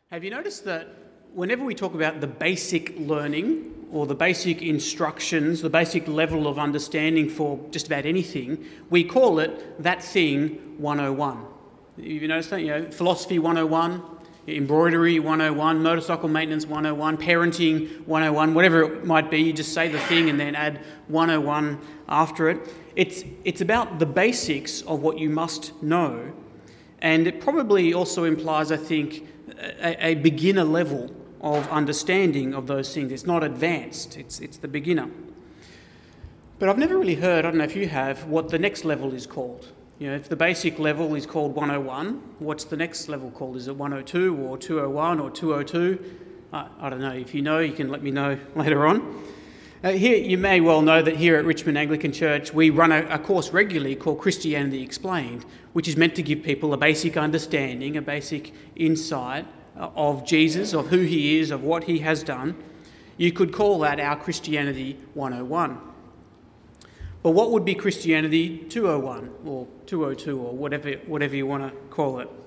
Have you noticed that whenever we talk about the basic learning or the basic instructions, the basic level of understanding for just about anything, we call it that thing 101. Have you noticed that? Philosophy 101, embroidery 101, motorcycle maintenance 101, parenting 101, whatever it might be, you just say the thing and then add 101 after it. It's about the basics of what you must know, and it probably also implies, I think, a beginner level of understanding of those things. It's not advanced, it's the beginner. But I've never really heard, I don't know if you have, what the next level is called. If the basic level is called 101, what's the next level called? Is it 102 or 201 or 202? I don't know. If you know, you can let me know later on. Here, you may well know that here at Richmond Anglican Church, we run a course regularly called Christianity Explained, which is meant to give people a basic understanding, a basic insight of Jesus, of who he is, of what he has done. You could call that our Christianity 101. But what would be Christianity 201 or 202 or whatever you want to call it?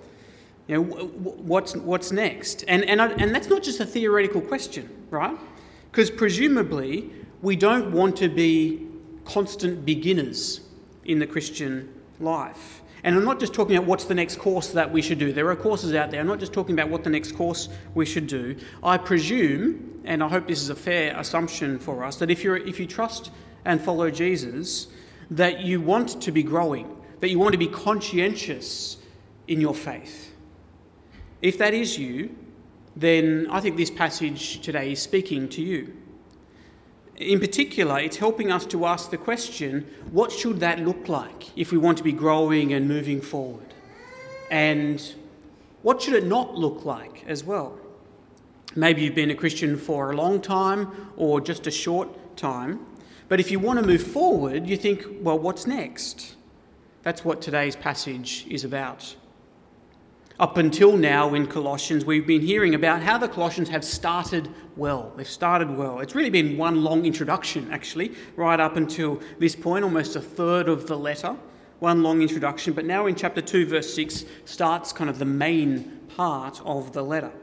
What's next? And that's not just a theoretical question, right? Because presumably we don't want to be constant beginners in the Christian life. And I'm not just talking about what's the next course that we should do. There are courses out there. I'm not just talking about what the next course we should do. I presume, and I hope this is a fair assumption for us, that if you trust and follow Jesus, that you want to be growing, that you want to be conscientious in your faith. If that is you, then I think this passage today is speaking to you. In particular, it's helping us to ask the question, what should that look like if we want to be growing and moving forward? And what should it not look like as well? Maybe you've been a Christian for a long time or just a short time. But if you want to move forward, you think, well, what's next? That's what today's passage is about. Up until now in Colossians, we've been hearing about how the Colossians have started well. They've started well. It's really been one long introduction, actually, right up until this point, almost a third of the letter. One long introduction. But now in chapter 2, verse 6, starts kind of the main part of the letter.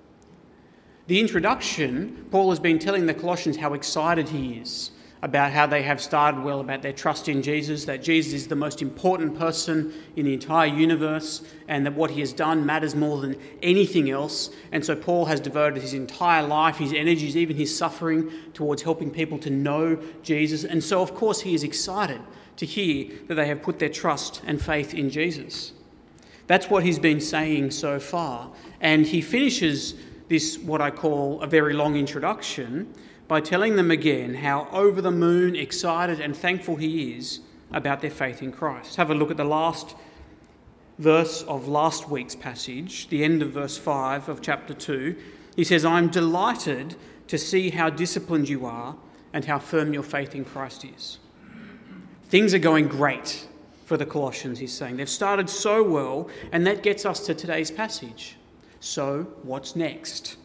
The introduction, Paul has been telling the Colossians how excited he is about how they have started well, about their trust in Jesus, that Jesus is the most important person in the entire universe, and that what he has done matters more than anything else. And so Paul has devoted his entire life, his energies, even his suffering, towards helping people to know Jesus. And so, of course, he is excited to hear that they have put their trust and faith in Jesus. That's what he's been saying so far. And he finishes this, what I call a very long introduction, by telling them again how over the moon, excited and thankful he is about their faith in Christ. Have a look at the last verse of last week's passage, the end of verse 5 of chapter 2. He says, "I'm delighted to see how disciplined you are and how firm your faith in Christ is." Things are going great for the Colossians, he's saying. They've started so well, and that gets us to today's passage. So, what's next?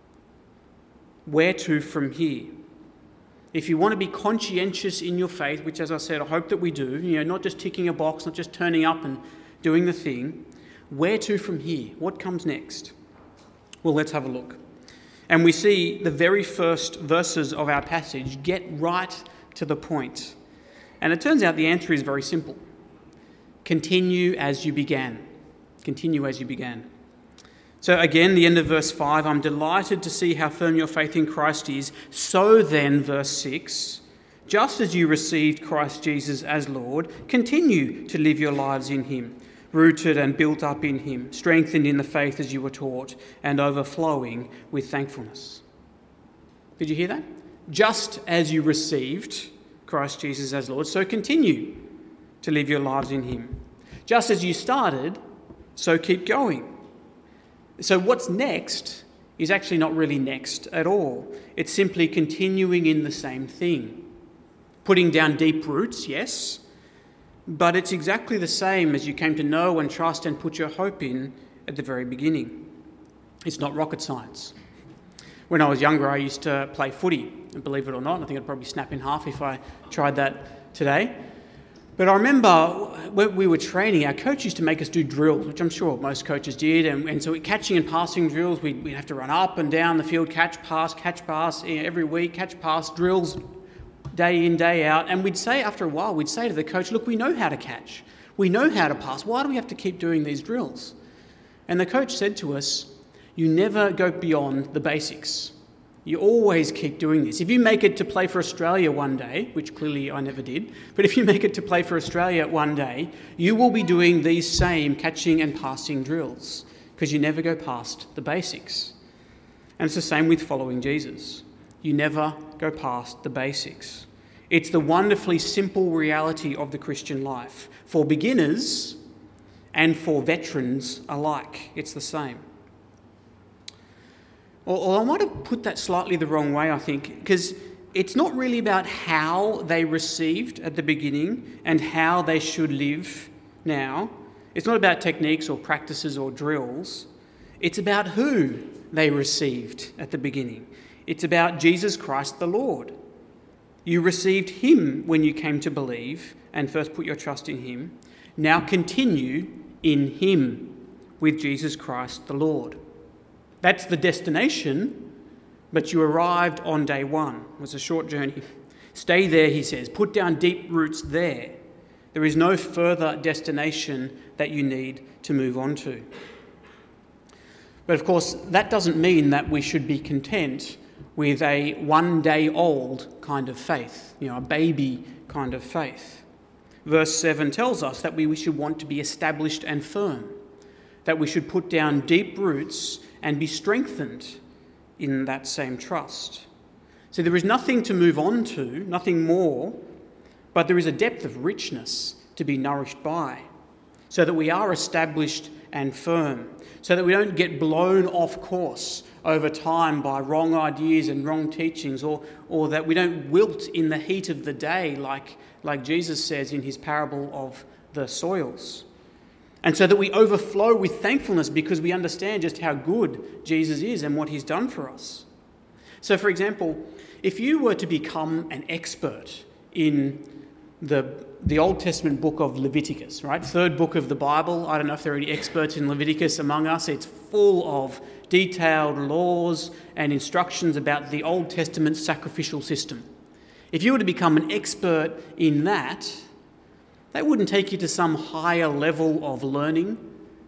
Where to from here? If you want to be conscientious in your faith, which, as I said, I hope that we do, not just ticking a box, not just turning up and doing the thing, where to from here? What comes next? Well, let's have a look. And we see the very first verses of our passage get right to the point. And it turns out the answer is very simple. Continue as you began. Continue as you began. So again, the end of verse 5, "I'm delighted to see how firm your faith in Christ is. So then," verse 6, "just as you received Christ Jesus as Lord, continue to live your lives in him, rooted and built up in him, strengthened in the faith as you were taught, and overflowing with thankfulness." Did you hear that? Just as you received Christ Jesus as Lord, so continue to live your lives in him. Just as you started, so keep going. So what's next is actually not really next at all. It's simply continuing in the same thing. Putting down deep roots, yes, but it's exactly the same as you came to know and trust and put your hope in at the very beginning. It's not rocket science. When I was younger, I used to play footy, and believe it or not, I think I'd probably snap in half if I tried that today. But I remember when we were training, our coach used to make us do drills, which I'm sure most coaches did. And so catching and passing drills, we'd have to run up and down the field, catch, pass, every week, catch, pass, drills, day in, day out. And we'd say, after a while, we'd say to the coach, look, we know how to catch. We know how to pass. Why do we have to keep doing these drills? And the coach said to us, you never go beyond the basics. You always keep doing this. If you make it to play for Australia one day, which clearly I never did, but if you make it to play for Australia one day, you will be doing these same catching and passing drills because you never go past the basics. And it's the same with following Jesus. You never go past the basics. It's the wonderfully simple reality of the Christian life. For beginners and for veterans alike, it's the same. Or I might have put that slightly the wrong way, I think, because it's not really about how they received at the beginning and how they should live now. It's not about techniques or practices or drills. It's about who they received at the beginning. It's about Jesus Christ the Lord. You received him when you came to believe and first put your trust in him. Now continue in him with Jesus Christ the Lord. That's the destination, but you arrived on day one. It was a short journey. Stay there, he says. Put down deep roots there. There is no further destination that you need to move on to. But of course, that doesn't mean that we should be content with a one-day-old kind of faith, a baby kind of faith. Verse 7 tells us that we should want to be established and firm, that we should put down deep roots and be strengthened in that same trust. So there is nothing to move on to, nothing more, but there is a depth of richness to be nourished by, so that we are established and firm, so that we don't get blown off course over time by wrong ideas and wrong teachings, or that we don't wilt in the heat of the day like Jesus says in his parable of the soils. And so that we overflow with thankfulness because we understand just how good Jesus is and what he's done for us. So, for example, if you were to become an expert in the Old Testament book of Leviticus, right? Third book of the Bible. I don't know if there are any experts in Leviticus among us. It's full of detailed laws and instructions about the Old Testament sacrificial system. If you were to become an expert in that wouldn't take you to some higher level of learning.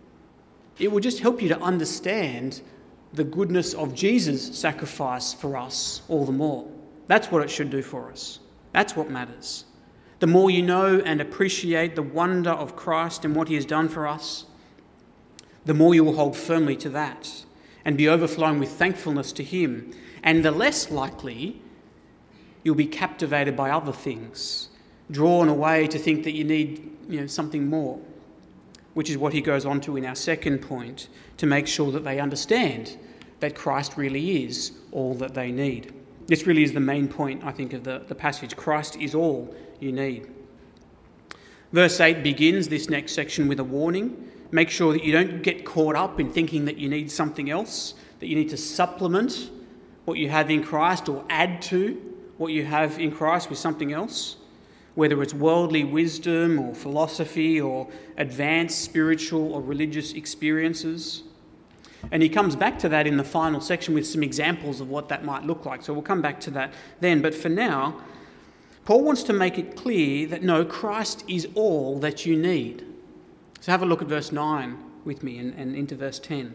It would just help you to understand the goodness of Jesus' sacrifice for us all the more. That's what it should do for us. That's what matters. The more you know and appreciate the wonder of Christ and what he has done for us, the more you will hold firmly to that and be overflowing with thankfulness to him. And the less likely you'll be captivated by other things, drawn away to think that you need something more, which is what he goes on to in our second point, to make sure that they understand that Christ really is all that they need. This really is the main point, I think, of the passage. Christ is all you need. Verse 8 begins this next section with a warning. Make sure that you don't get caught up in thinking that you need something else, that you need to supplement what you have in Christ or add to what you have in Christ with something else, whether it's worldly wisdom or philosophy or advanced spiritual or religious experiences. And he comes back to that in the final section with some examples of what that might look like. So we'll come back to that then. But for now, Paul wants to make it clear that no, Christ is all that you need. So have a look at verse 9 with me and into verse 10.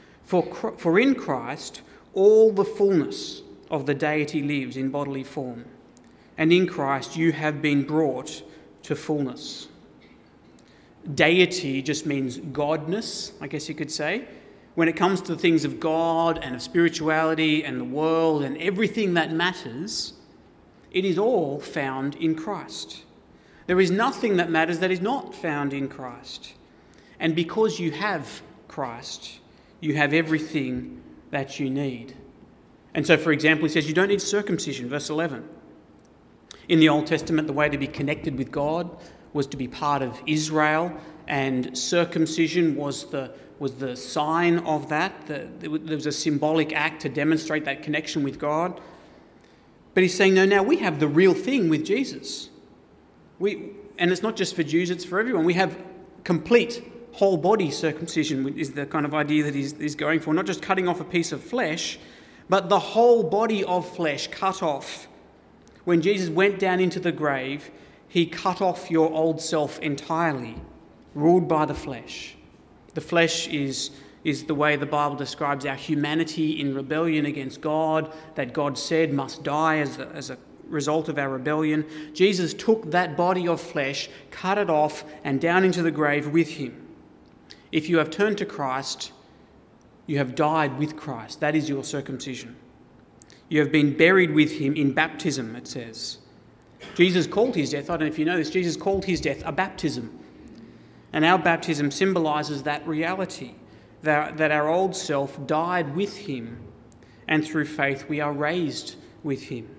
For in Christ all the fullness of the deity lives in bodily form, and in Christ you have been brought to fullness. Deity just means godness, I guess you could say. When it comes to the things of God and of spirituality and the world and everything that matters, it is all found in Christ. There is nothing that matters that is not found in Christ. And because you have Christ, you have everything that you need. And so, for example, he says you don't need circumcision, verse 11. In the Old Testament, the way to be connected with God was to be part of Israel, and circumcision was the sign of that. There was a symbolic act to demonstrate that connection with God. But he's saying, no, now we have the real thing with Jesus. and it's not just for Jews, it's for everyone. We have complete whole body circumcision is the kind of idea that he's going for. Not just cutting off a piece of flesh, but the whole body of flesh cut off. When Jesus went down into the grave, he cut off your old self entirely, ruled by the flesh. The flesh is the way the Bible describes our humanity in rebellion against God, that God said must die as a result of our rebellion. Jesus took that body of flesh, cut it off, and down into the grave with him. If you have turned to Christ, you have died with Christ. That is your circumcision. You have been buried with him in baptism, it says. Jesus called his death, I don't know if you know this, Jesus called his death a baptism. And our baptism symbolises that reality, that our old self died with him, and through faith we are raised with him.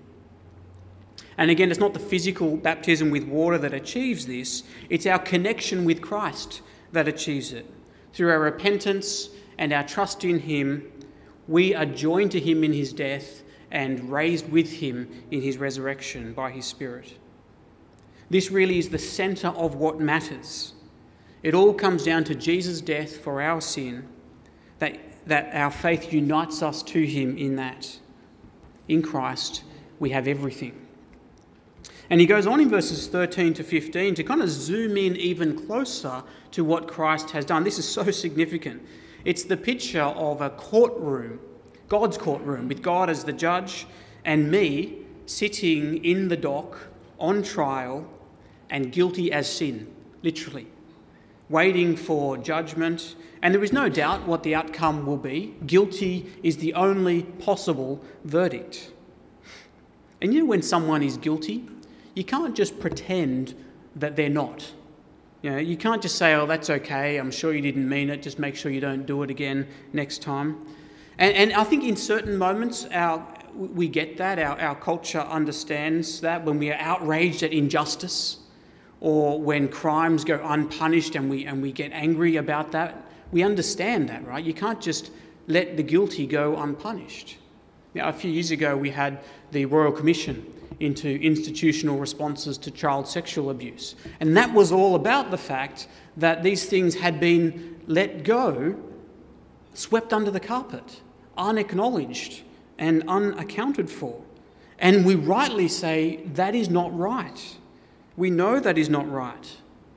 And again, it's not the physical baptism with water that achieves this, it's our connection with Christ that achieves it. Through our repentance and our trust in him, we are joined to him in his death and raised with him in his resurrection by his Spirit. This really is the centre of what matters. It all comes down to Jesus' death for our sin, that our faith unites us to him in that. In Christ, we have everything. And he goes on in verses 13 to 15 to kind of zoom in even closer to what Christ has done. This is so significant. It's the picture of a courtroom, God's courtroom, with God as the judge and me sitting in the dock on trial and guilty as sin, literally, waiting for judgment. And there is no doubt what the outcome will be. Guilty is the only possible verdict. And you know, when someone is guilty, you can't just pretend that they're not. You know, you can't just say, oh, that's okay, I'm sure you didn't mean it, just make sure you don't do it again next time. And I think in certain moments we get that, our culture understands that when we are outraged at injustice or when crimes go unpunished and we get angry about that, we understand that, right? You can't just let the guilty go unpunished. Now, a few years ago we had the Royal Commission into institutional responses to child sexual abuse. And that was all about the fact that these things had been let go, swept under the carpet, unacknowledged and unaccounted for. And we rightly say that is not right. We know that is not right.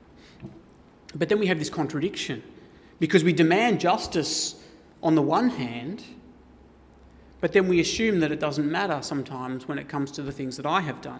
But then we have this contradiction because we demand justice on the one hand, but then we assume that it doesn't matter sometimes when it comes to the things that I have done.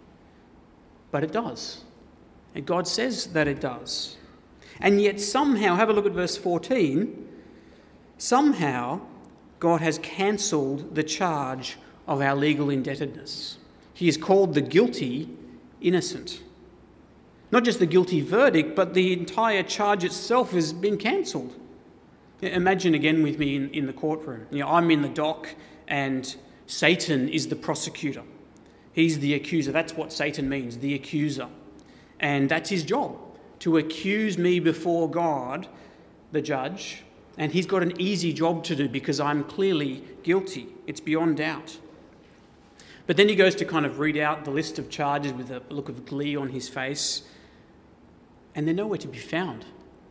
But it does. And God says that it does. And yet somehow, have a look at verse 14, somehow God has cancelled the charge of our legal indebtedness. He has called the guilty innocent. Not just the guilty verdict, but the entire charge itself has been cancelled. Imagine again with me in the courtroom. You know, I'm in the dock and Satan is the prosecutor. He's the accuser. That's what Satan means, the accuser. And that's his job, to accuse me before God, the judge. And he's got an easy job to do because I'm clearly guilty. It's beyond doubt. But then he goes to kind of read out the list of charges with a look of glee on his face. And they're nowhere to be found.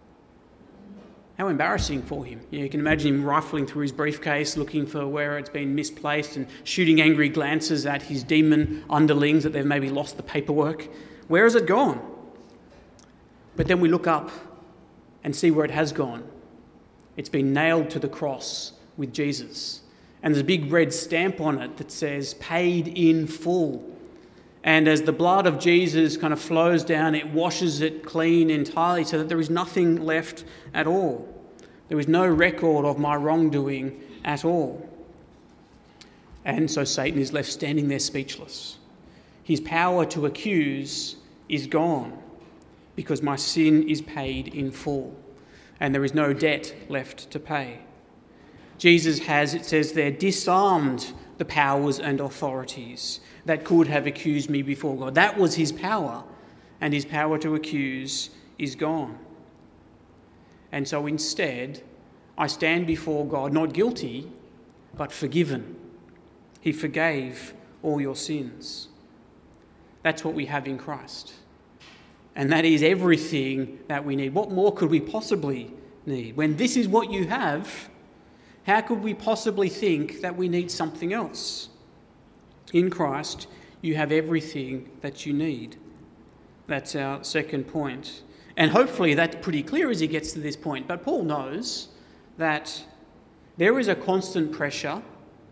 How embarrassing for him. You can imagine him rifling through his briefcase, looking for where it's been misplaced and shooting angry glances at his demon underlings that they've maybe lost the paperwork. Where has it gone? But then we look up and see where it has gone. It's been nailed to the cross with Jesus. And there's a big red stamp on it that says, paid in full. And as the blood of Jesus kind of flows down, it washes it clean entirely so that there is nothing left at all. There is no record of my wrongdoing at all. And so Satan is left standing there speechless. His power to accuse is gone because my sin is paid in full and there is no debt left to pay. Jesus has, it says there, disarmed the powers and authorities that could have accused me before God. That was his power, and his power to accuse is gone. And so instead, I stand before God not guilty, but forgiven. He forgave all your sins. That's what we have in Christ. And that is everything that we need. What more could we possibly need? When this is what you have, how could we possibly think that we need something else? In Christ, you have everything that you need. That's our second point. And hopefully that's pretty clear as he gets to this point. But Paul knows that there is a constant pressure,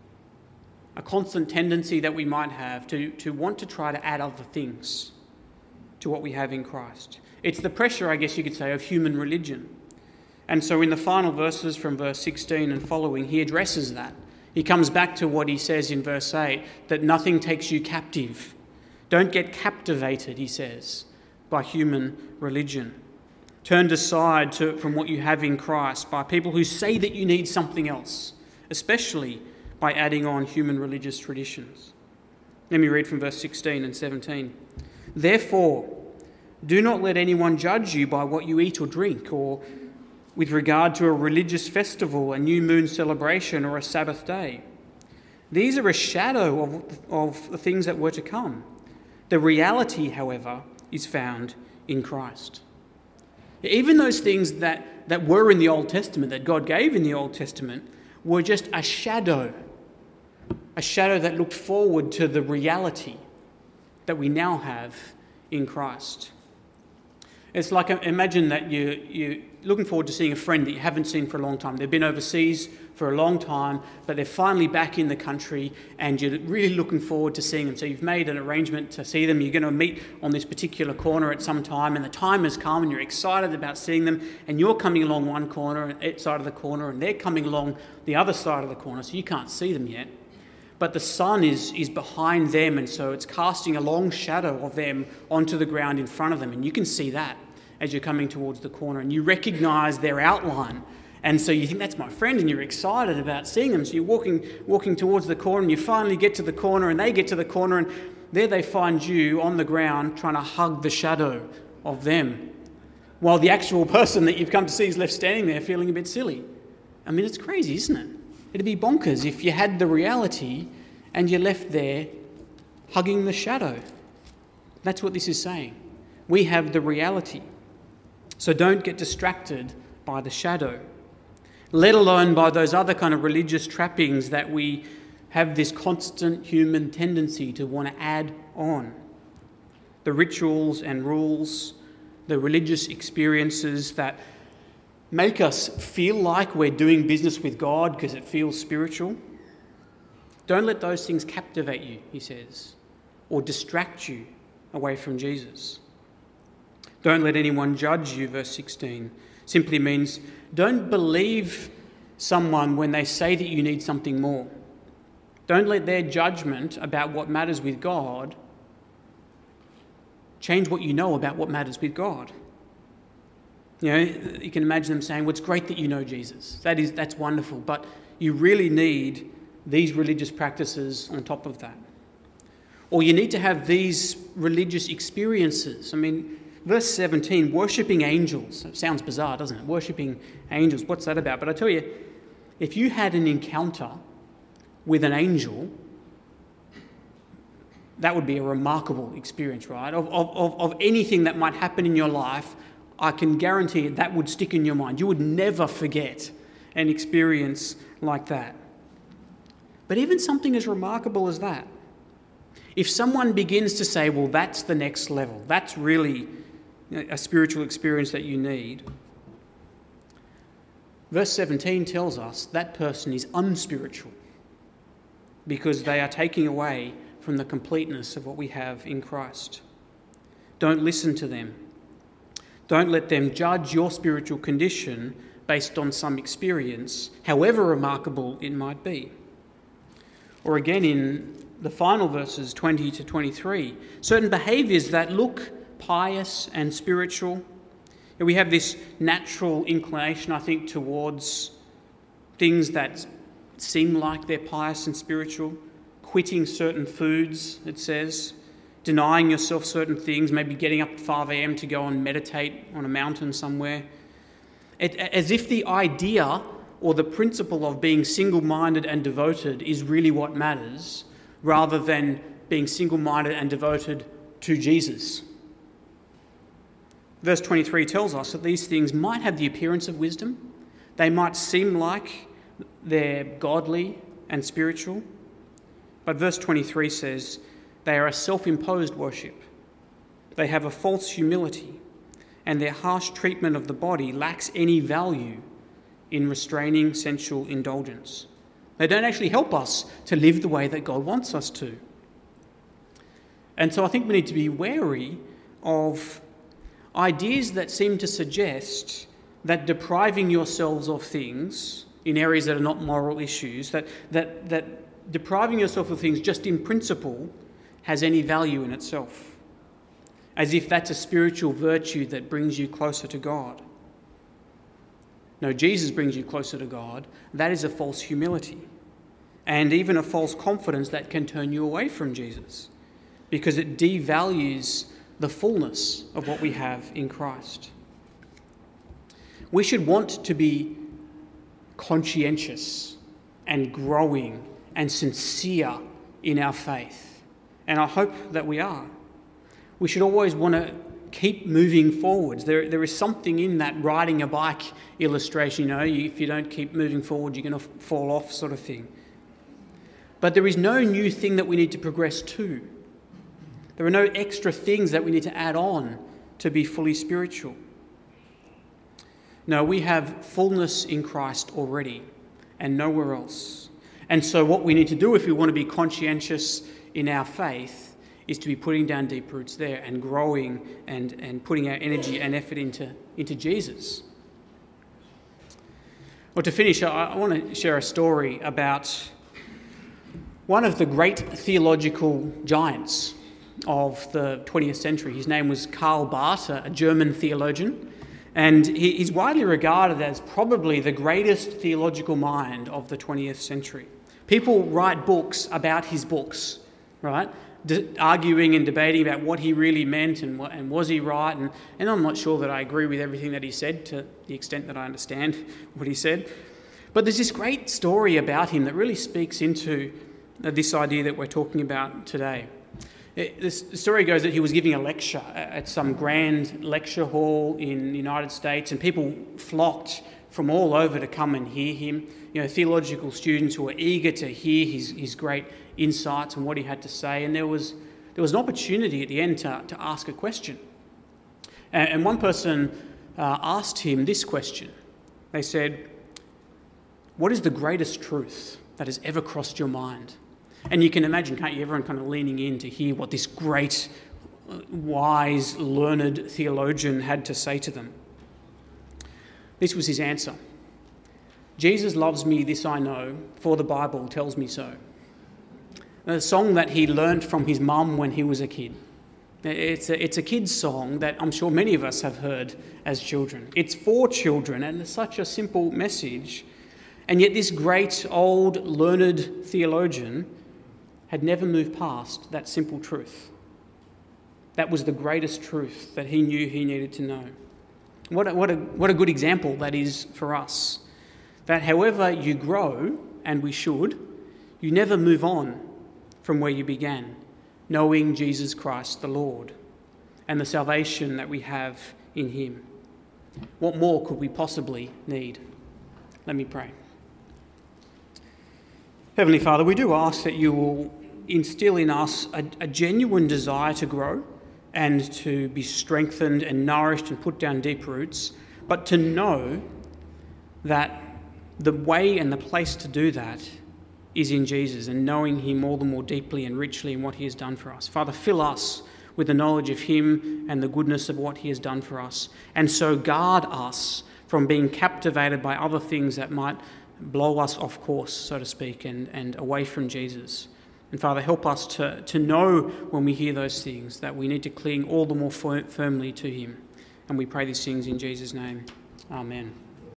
a constant tendency that we might have to want to try to add other things to what we have in Christ. It's the pressure, I guess you could say, of human religion. And so in the final verses from verse 16 and following, he addresses that. He comes back to what he says in verse 8, that nothing takes you captive. Don't get captivated, he says, by human religion. Turned aside from what you have in Christ by people who say that you need something else, especially by adding on human religious traditions. Let me read from verse 16 and 17. Therefore, do not let anyone judge you by what you eat or drink, or with regard to a religious festival, a new moon celebration, or a Sabbath day. These are a shadow of the things that were to come. The reality, however, is found in Christ. Even those things that were in the Old Testament, that God gave in the Old Testament, were just a shadow that looked forward to the reality that we now have in Christ. It's like, imagine that you're looking forward to seeing a friend that you haven't seen for a long time. They've been overseas for a long time, but they're finally back in the country and you're really looking forward to seeing them. So you've made an arrangement to see them. You're going to meet on this particular corner at some time, and the time has come and you're excited about seeing them, and you're coming along one corner, side of the corner, and they're coming along the other side of the corner, so you can't see them yet. But the sun is behind them, and so it's casting a long shadow of them onto the ground in front of them. And you can see that as you're coming towards the corner, and you recognise their outline. And so you think, that's my friend, and you're excited about seeing them. So you're walking towards the corner, and you finally get to the corner, and they get to the corner, and there they find you on the ground trying to hug the shadow of them, while the actual person that you've come to see is left standing there feeling a bit silly. I mean, it's crazy, isn't it? It'd be bonkers if you had the reality and you're left there hugging the shadow. That's what this is saying. We have the reality. So don't get distracted by the shadow, let alone by those other kind of religious trappings that we have this constant human tendency to want to add on. The rituals and rules, the religious experiences that make us feel like we're doing business with God because it feels spiritual. Don't let those things captivate you, he says, or distract you away from Jesus. Don't let anyone judge you, verse 16, simply means don't believe someone when they say that you need something more. Don't let their judgment about what matters with God change what you know about what matters with God. You know, you can imagine them saying, well, it's great that you know Jesus. That's wonderful, but you really need these religious practices on top of that. Or you need to have these religious experiences. I mean, verse 17, worshipping angels. It sounds bizarre, doesn't it? Worshipping angels, what's that about? But I tell you, if you had an encounter with an angel, that would be a remarkable experience, right? Of anything that might happen in your life, I can guarantee that would stick in your mind. You would never forget an experience like that. But even something as remarkable as that, if someone begins to say, well, that's the next level, that's really a spiritual experience that you need, verse 17 tells us that person is unspiritual because they are taking away from the completeness of what we have in Christ. Don't listen to them. Don't let them judge your spiritual condition based on some experience, however remarkable it might be. Or again in the final verses 20 to 23, certain behaviours that look pious and spiritual. And we have this natural inclination, I think, towards things that seem like they're pious and spiritual. Quitting certain foods, it says. Denying yourself certain things, maybe getting up at 5 a.m. to go and meditate on a mountain somewhere. As if the idea or the principle of being single-minded and devoted is really what matters, rather than being single-minded and devoted to Jesus. Verse 23 tells us that these things might have the appearance of wisdom. They might seem like they're godly and spiritual. But verse 23 says they are a self-imposed worship. They have a false humility, and their harsh treatment of the body lacks any value in restraining sensual indulgence. They don't actually help us to live the way that God wants us to. And so I think we need to be wary of ideas that seem to suggest that depriving yourselves of things in areas that are not moral issues, that depriving yourself of things just in principle has any value in itself, as if that's a spiritual virtue that brings you closer to God. No, Jesus brings you closer to God. That is a false humility, and even a false confidence that can turn you away from Jesus, because it devalues the fullness of what we have in Christ. We should want to be conscientious and growing and sincere in our faith, and I hope that we are. We should always want to keep moving forwards. There is something in that riding a bike illustration, if you don't keep moving forward, you're going to fall off sort of thing. But there is no new thing that we need to progress to. There are no extra things that we need to add on to be fully spiritual. No, we have fullness in Christ already and nowhere else. And so what we need to do if we want to be conscientious in our faith is to be putting down deep roots there and growing and putting our energy and effort into Jesus. Well, to finish, I want to share a story about one of the great theological giants of the 20th century. His name was Karl Barth, a German theologian, and he's widely regarded as probably the greatest theological mind of the 20th century. People write books about his books, right? Arguing and debating about what he really meant and was he right. And I'm not sure that I agree with everything that he said to the extent that I understand what he said. But there's this great story about him that really speaks into this idea that we're talking about today. The story goes that he was giving a lecture at some grand lecture hall in the United States, and people flocked from all over to come and hear him. Theological students who were eager to hear his great insights and what he had to say. And there was an opportunity at the end to ask a question. And one person asked him this question. They said, "What is the greatest truth that has ever crossed your mind?" And you can imagine, can't you, everyone kind of leaning in to hear what this great, wise, learned theologian had to say to them. This was his answer. "Jesus loves me, this I know, for the Bible tells me so." A song that he learnt from his mum when he was a kid. It's a kid's song that I'm sure many of us have heard as children. It's for children, and it's such a simple message. And yet this great, old, learned theologian had never moved past that simple truth. That was the greatest truth that he knew he needed to know. What a good example that is for us. That however you grow, and we should, you never move on from where you began, knowing Jesus Christ the Lord and the salvation that we have in him. What more could we possibly need? Let me pray. Heavenly Father, we do ask that you will instill in us a genuine desire to grow and to be strengthened and nourished and put down deep roots, but to know that the way and the place to do that is in Jesus and knowing him all the more deeply and richly in what he has done for us. Father, fill us with the knowledge of him and the goodness of what he has done for us, and so guard us from being captivated by other things that might blow us off course, so to speak, and away from Jesus. And Father, help us to know when we hear those things that we need to cling all the more firmly to him. And we pray these things in Jesus' name. Amen.